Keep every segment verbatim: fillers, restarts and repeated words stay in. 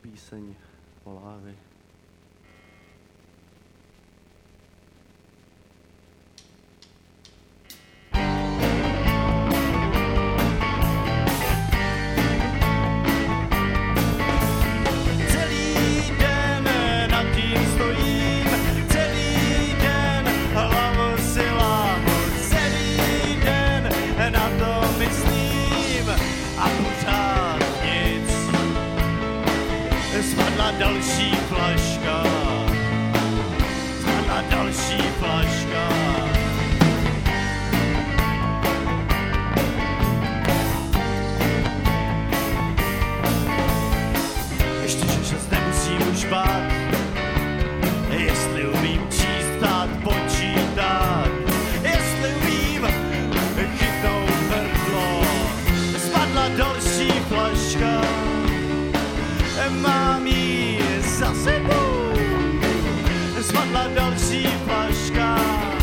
píseň Polávy. Další flaška, a další flaška. Ještě, že se nemusím už bát, jestli umím číst, ptát, počítat, jestli umím chytnout hrdlo. Spadla další flaška, mám jí za sebou, spadla další flaška.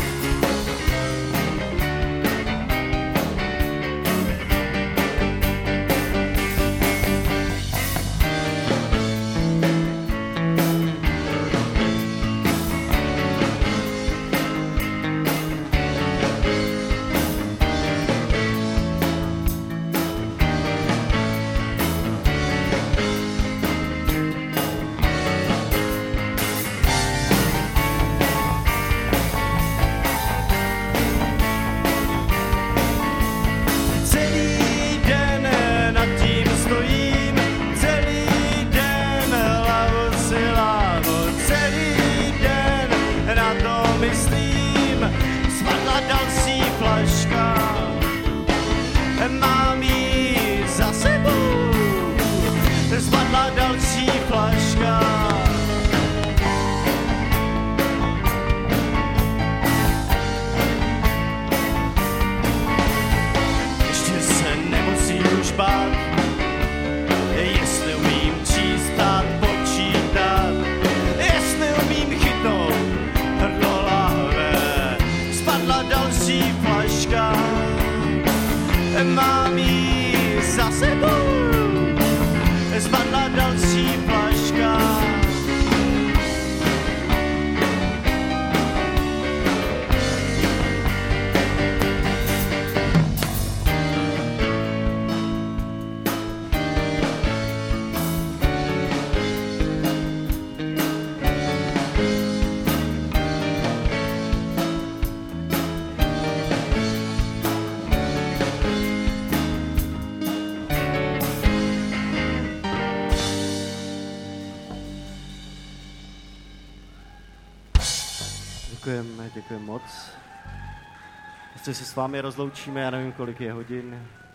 Mám jí za sebou, spadla další flaška. Ještě se nemusím už bát, jestli umím číst, ptát, počítat, jestli umím chytnout hrdlo lahve. Spadla další flaška, mám jí za sebou, spadla další flaška. Děkujeme, děkujeme moc. Ještě se s vámi rozloučíme, já nevím, kolik je hodin.